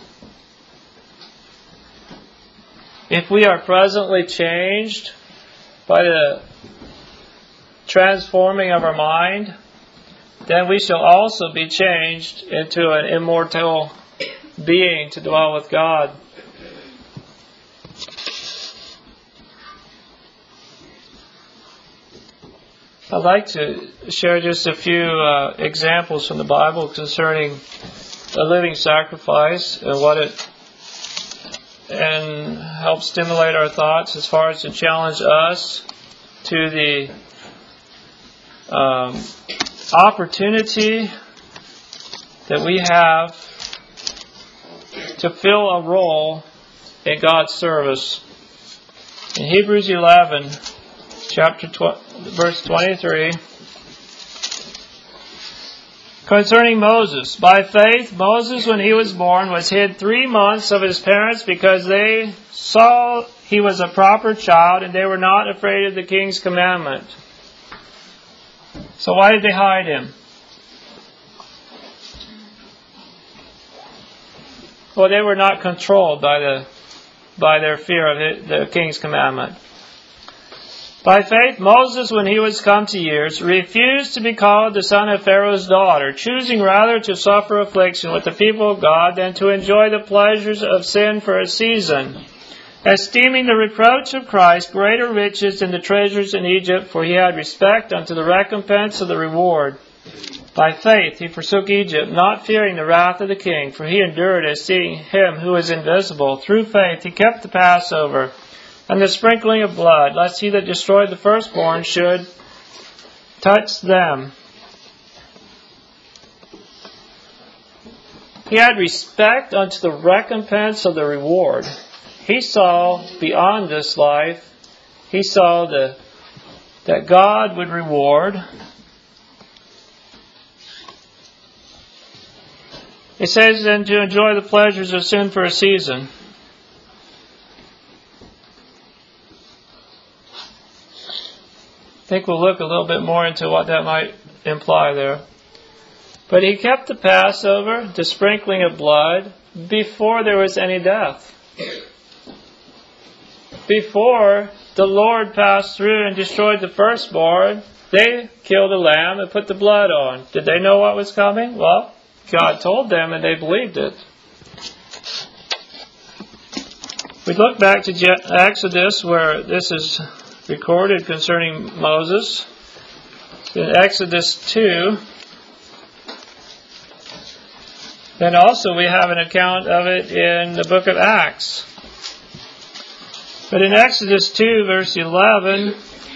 Speaker 1: If we are presently changed by the transforming of our mind, then we shall also be changed into an immortal being to dwell with God. I'd like to share just a few examples from the Bible concerning a living sacrifice and help stimulate our thoughts as far as to challenge us to the opportunity that we have to fill a role in God's service. In Hebrews 11, verse 23, concerning Moses. By faith, Moses, when he was born, was hid 3 months of his parents because they saw he was a proper child and they were not afraid of the king's commandment. So why did they hide him? Well, they were not controlled by their fear of the king's commandment. By faith, Moses, when he was come to years, refused to be called the son of Pharaoh's daughter, choosing rather to suffer affliction with the people of God than to enjoy the pleasures of sin for a season, esteeming the reproach of Christ greater riches than the treasures in Egypt, for he had respect unto the recompense of the reward. By faith he forsook Egypt, not fearing the wrath of the king, for he endured as seeing him who is invisible. Through faith he kept the Passover and the sprinkling of blood, lest he that destroyed the firstborn should touch them He had respect unto the recompense of the reward. He saw beyond this life. He saw that God would reward. It says then to enjoy the pleasures of sin for a season. I think we'll look a little bit more into what that might imply there. But he kept the Passover, the sprinkling of blood, before there was any death. Before the Lord passed through and destroyed the firstborn, they killed a lamb and put the blood on. Did they know what was coming? Well, God told them and they believed it. We look back to Exodus where this is recorded concerning Moses. In Exodus 2. Then also we have an account of it in the book of Acts. But in Exodus 2 verse 11,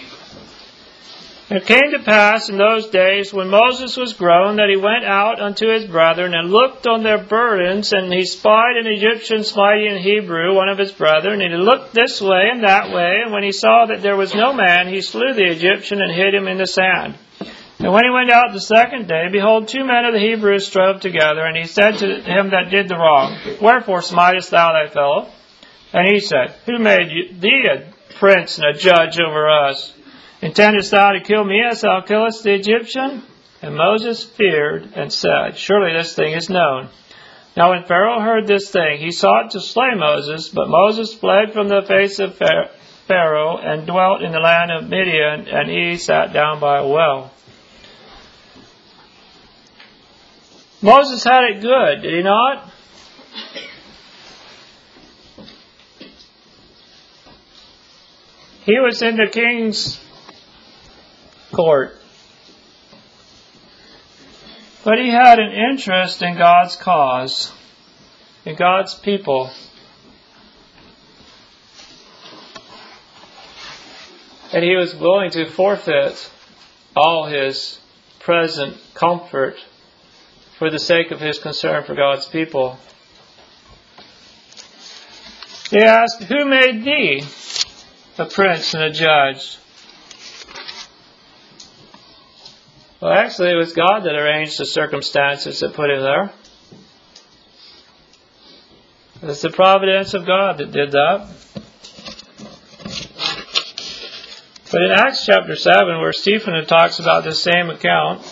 Speaker 1: it came to pass in those days when Moses was grown that he went out unto his brethren and looked on their burdens, and he spied an Egyptian smiting an Hebrew, one of his brethren, and he looked this way and that way, and when he saw that there was no man, he slew the Egyptian and hid him in the sand. And when he went out the second day, behold, 2 men of the Hebrews strove together, and he said to him that did the wrong, Wherefore smitest thou thy fellow? And he said, Who made thee a prince and a judge over us? Intendest thou to kill me as thou killest the Egyptian? And Moses feared and said, Surely this thing is known. Now when Pharaoh heard this thing, he sought to slay Moses, but Moses fled from the face of Pharaoh and dwelt in the land of Midian, and he sat down by a well. Moses had it good, did he not? He was in the king's court. But he had an interest in God's cause, in God's people. And he was willing to forfeit all his present comfort for the sake of his concern for God's people. He asked, Who made thee a prince and a judge? Well, actually, it was God that arranged the circumstances that put him there. It's the providence of God that did that. But in Acts chapter 7, where Stephen talks about this same account,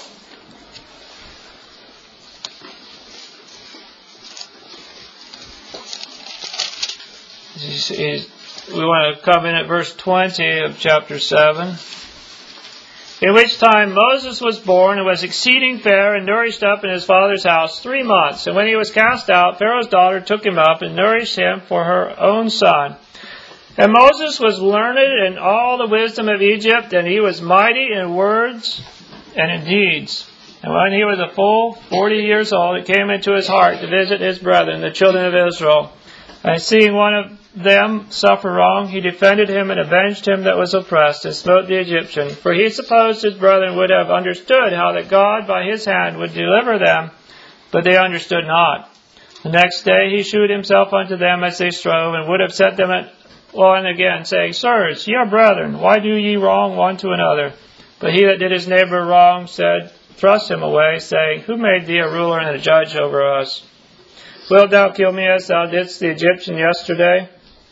Speaker 1: we want to come in at verse 20 of chapter 7. In which time Moses was born and was exceeding fair and nourished up in his father's house 3 months. And when he was cast out, Pharaoh's daughter took him up and nourished him for her own son. And Moses was learned in all the wisdom of Egypt, and he was mighty in words and in deeds. And when he was a full 40 years old, it came into his heart to visit his brethren, the children of Israel. And seeing one of them suffer wrong, he defended him and avenged him that was oppressed, and smote the Egyptian. For he supposed his brethren would have understood how that God by his hand would deliver them, but they understood not. The next day he shewed himself unto them as they strove, and would have set them at one again, saying, Sirs, ye are brethren, why do ye wrong one to another? But he that did his neighbor wrong said, Thrust him away, saying, Who made thee a ruler and a judge over us? Wilt thou kill me as thou didst the Egyptian yesterday?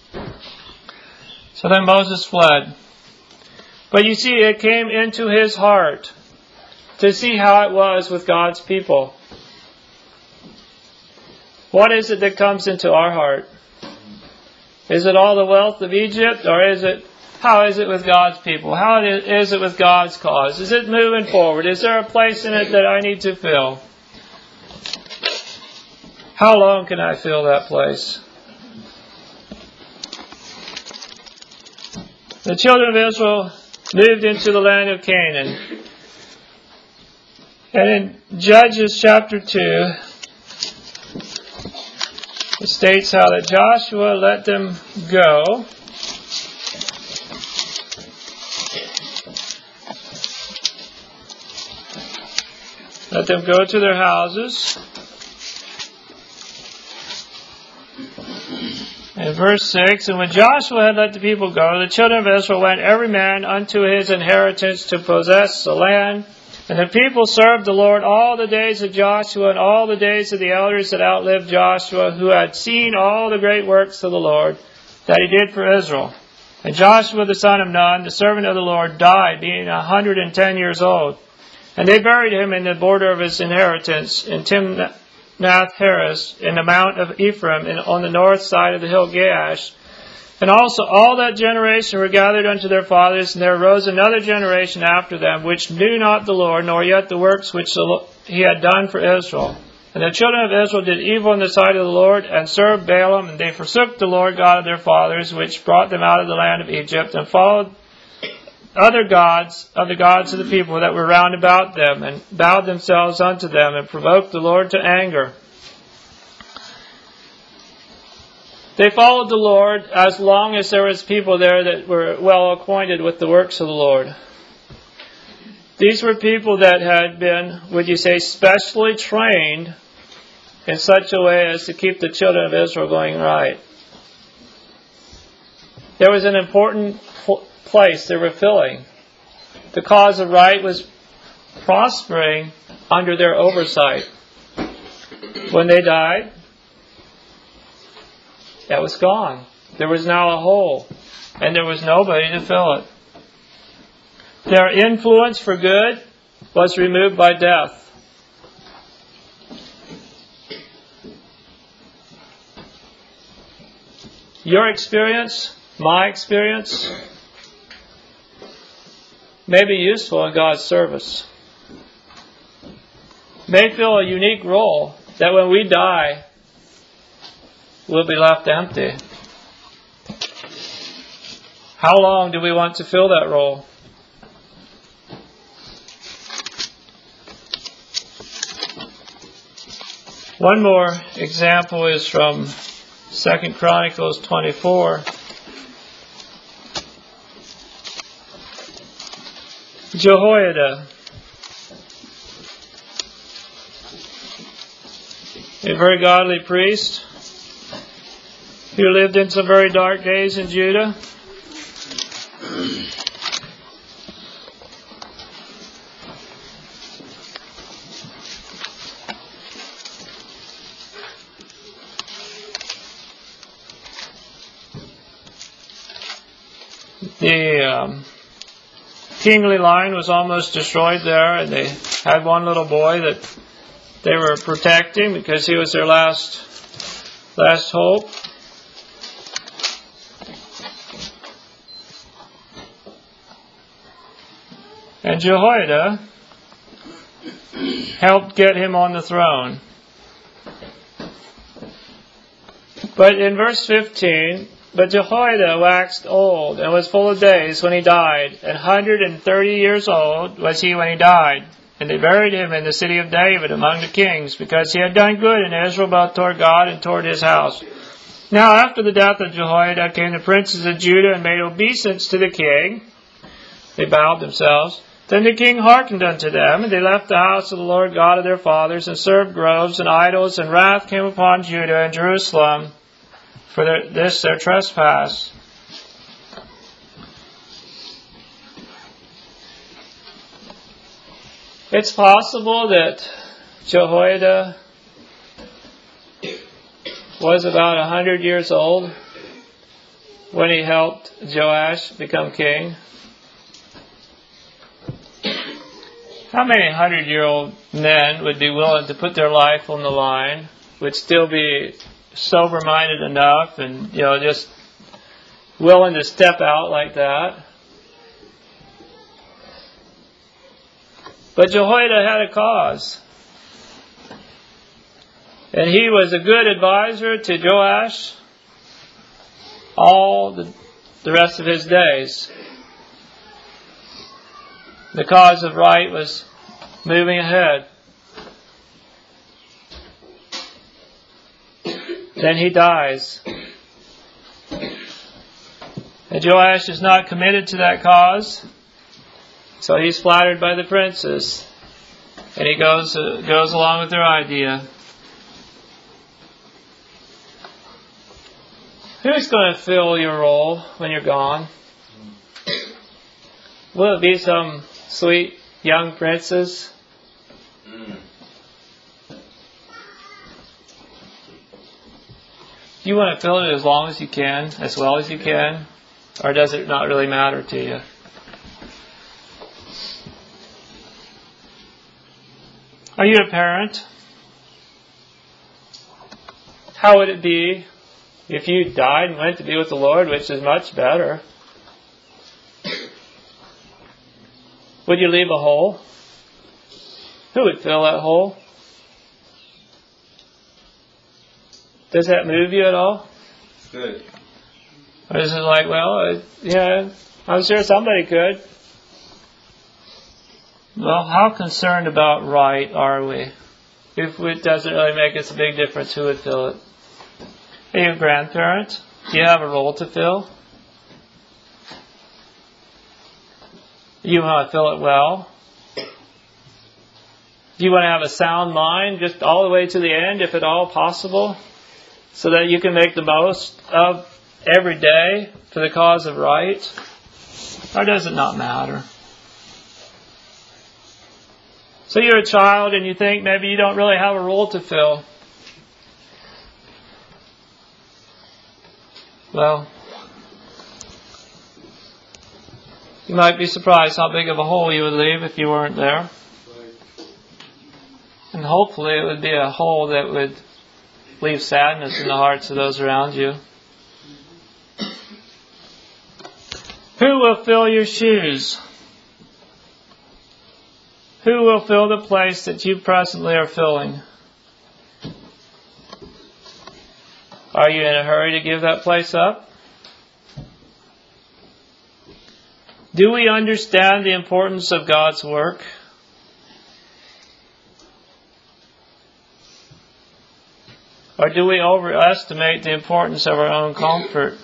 Speaker 1: So then Moses fled. But you see, it came into his heart to see how it was with God's people. What is it that comes into our heart? Is it all the wealth of Egypt, or how is it with God's people? How is it with God's cause? Is it moving forward? Is there a place in it that I need to fill? How long can I fill that place? The children of Israel moved into the land of Canaan. And in Judges chapter 2, it states how that Joshua let them go. Let them go to their houses. In verse 6, and when Joshua had let the people go, the children of Israel went every man unto his inheritance to possess the land. And the people served the Lord all the days of Joshua and all the days of the elders that outlived Joshua, who had seen all the great works of the Lord that he did for Israel. And Joshua the son of Nun, the servant of the Lord, died, being 110 years old. And they buried him in the border of his inheritance in Timnath-Heres, in the mount of Ephraim, on the north side of the hill Gaash. And also all that generation were gathered unto their fathers, and there arose another generation after them, which knew not the Lord, nor yet the works which he had done for Israel. And the children of Israel did evil in the sight of the Lord, and served Baalim, and they forsook the Lord God of their fathers, which brought them out of the land of Egypt, and followed other gods of the gods of the people that were round about them, and bowed themselves unto them, and provoked the Lord to anger. They followed the Lord as long as there was people there that were well acquainted with the works of the Lord. These were people that had been, would you say, specially trained in such a way as to keep the children of Israel going right. There was an important place they were filling. The cause of right was prospering under their oversight. When they died, that was gone. There was now a hole, and there was nobody to fill it. Their influence for good was removed by death. Your experience, my experience, may be useful in God's service. May fill a unique role that when we die, we'll be left empty. How long do we want to fill that role? One more example is from 2 Chronicles 24. Jehoiada, a very godly priest who lived in some very dark days in Judah. The kingly line was almost destroyed there, and they had one little boy that they were protecting because he was their last hope. And Jehoiada helped get him on the throne. But in verse 15, but Jehoiada waxed old and was full of days when he died, and 130 years old was he when he died. And they buried him in the city of David among the kings, because he had done good in Israel both toward God and toward his house. Now after the death of Jehoiada came the princes of Judah and made obeisance to the king. They bowed themselves. Then the king hearkened unto them, and they left the house of the Lord God of their fathers, and served groves and idols, and wrath came upon Judah and Jerusalem for their trespass. It's possible that Jehoiada was about 100 years old when he helped Joash become king. How many 100-year-old men would be willing to put their life on the line, would still be sober-minded enough and, just willing to step out like that? But Jehoiada had a cause. And he was a good advisor to Joash all the rest of his days. The cause of right was moving ahead. Then he dies. And Joash is not committed to that cause. So he's flattered by the princes. And he goes along with their idea. Who's going to fill your role when you're gone? Will it be some sweet young princess? Do you want to fill it as long as you can, as well as you can? Or does it not really matter to you? Are you a parent? How would it be if you died and went to be with the Lord, which is much better? Would you leave a hole? Who would fill that hole? Does that move you at all?
Speaker 2: Good.
Speaker 1: Or is it like, well, yeah, I'm sure somebody could. Well, how concerned about right are we? If it doesn't really make us a big difference, who would fill it? Are you a grandparent? Do you have a role to fill? You want to fill it well? Do you want to have a sound mind just all the way to the end, if at all possible, so that you can make the most of every day for the cause of right? Or does it not matter? So you're a child and you think maybe you don't really have a role to fill. Well, you might be surprised how big of a hole you would leave if you weren't there. And hopefully it would be a hole that would leave sadness in the hearts of those around you. Who will fill your shoes? Who will fill the place that you presently are filling? Are you in a hurry to give that place up? Do we understand the importance of God's work? Or do we overestimate the importance of our own comfort?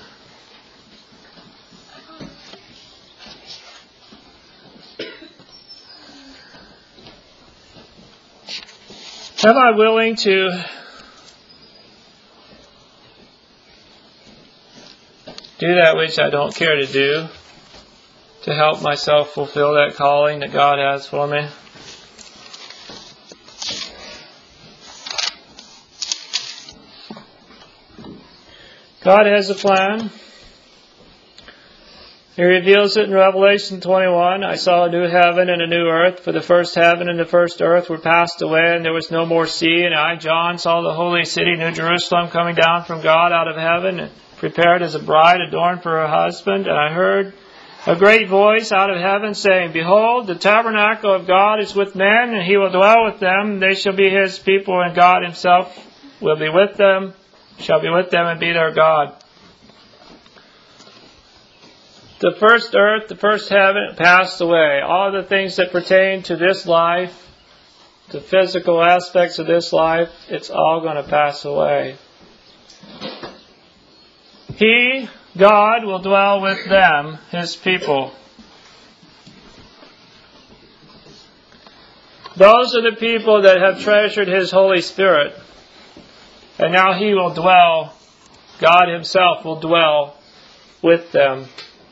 Speaker 1: Am I willing to do that which I don't care to do to help myself fulfill that calling that God has for me? God has a plan. He reveals it in Revelation 21. I saw a new heaven and a new earth, for the first heaven and the first earth were passed away, and there was no more sea. And I, John, saw the holy city, New Jerusalem, coming down from God out of heaven, prepared as a bride adorned for her husband. And I heard a great voice out of heaven saying, Behold, the tabernacle of God is with men, and He will dwell with them. They shall be His people, and God Himself will be with them, shall be with them, and be their God. The first earth, the first heaven passed away. All the things that pertain to this life, the physical aspects of this life, it's all going to pass away. He, God, will dwell with them, His people. Those are the people that have treasured His Holy Spirit. And now He will dwell, God Himself will dwell with them.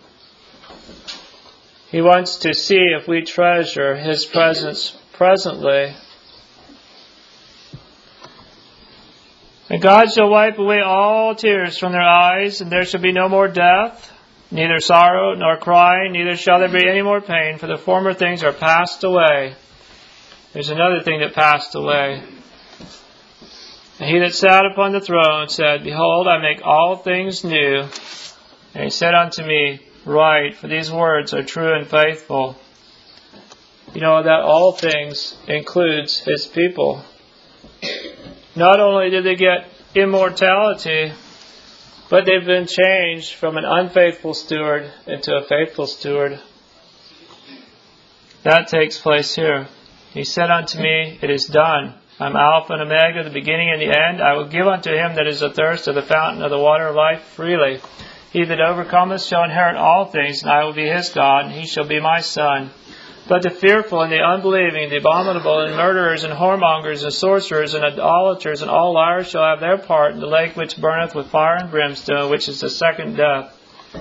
Speaker 1: He wants to see if we treasure His presence presently. And God shall wipe away all tears from their eyes, and there shall be no more death, neither sorrow nor crying, neither shall there be any more pain, for the former things are passed away. There's another thing that passed away. And He that sat upon the throne said, Behold, I make all things new. And He said unto me, Write, for these words are true and faithful. You know that all things includes His people. Not only did they get immortality, but they've been changed from an unfaithful steward into a faithful steward. That takes place here. He said unto me, It is done. I'm Alpha and Omega, the beginning and the end. I will give unto him that is athirst of the fountain of the water of life freely. He that overcometh shall inherit all things, and I will be his God, and he shall be my son. But the fearful and the unbelieving, the abominable and murderers and whoremongers and sorcerers and idolaters and all liars shall have their part in the lake which burneth with fire and brimstone, which is the second death.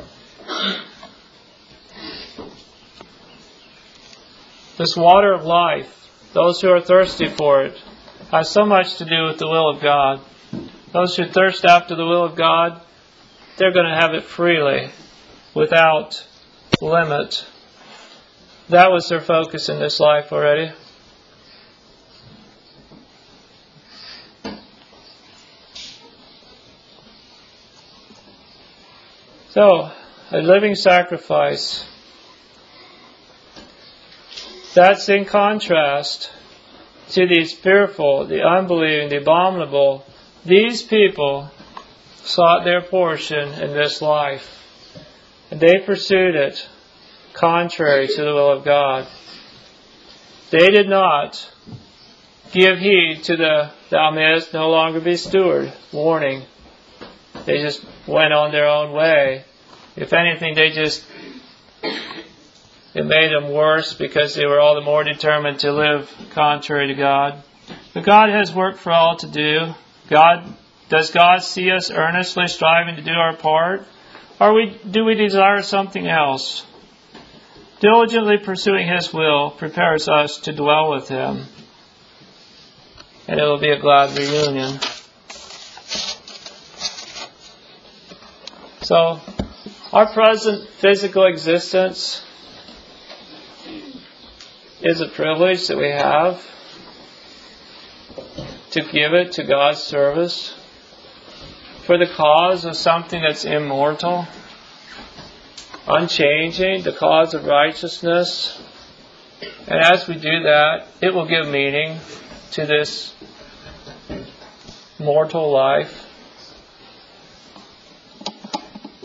Speaker 1: This water of life, those who are thirsty for it, has so much to do with the will of God. Those who thirst after the will of God, they're going to have it freely, without limit. That was their focus in this life already. So, a living sacrifice. That's in contrast to these fearful, the unbelieving, the abominable. These people sought their portion in this life. And they pursued it contrary to the will of God. They did not give heed to the "thou mayest no longer be steward" warning. They just went on their own way. If anything, it made them worse because they were all the more determined to live contrary to God. But God has work for all to do. Does God see us earnestly striving to do our part? Or do we desire something else? Diligently pursuing His will prepares us to dwell with Him. And it will be a glad reunion. So, our present physical existence is a privilege that we have to give it to God's service for the cause of something that's immortal, unchanging, the cause of righteousness. And as we do that, it will give meaning to this mortal life.